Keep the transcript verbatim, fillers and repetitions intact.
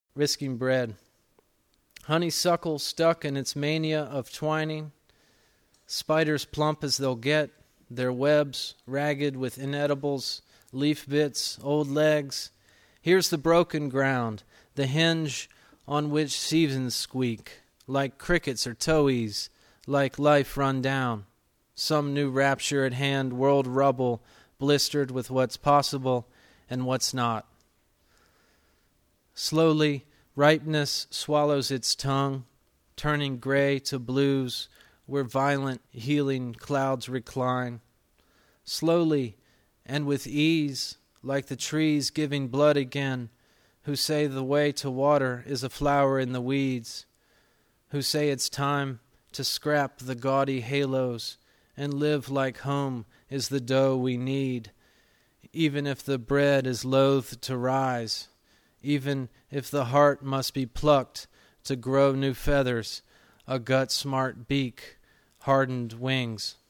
risking bread. Honeysuckle stuck in its mania of twining, spiders plump as they'll get, their webs ragged with inedibles, leaf bits, old legs. Here's the broken ground, the hinge on which seasons squeak, like crickets or towies, like life run down. Some new rapture at hand, world rubble, blistered with what's possible and what's not. Slowly, ripeness swallows its tongue, turning gray to blues where violent, healing clouds recline. Slowly and with ease, like the trees giving blood again, who say the way to water is a flower in the weeds, who say it's time to scrap the gaudy halos and live like home is the dough we need, even if the bread is loath to rise, even if the heart must be plucked to grow new feathers, a gut-smart beak, hardened wings.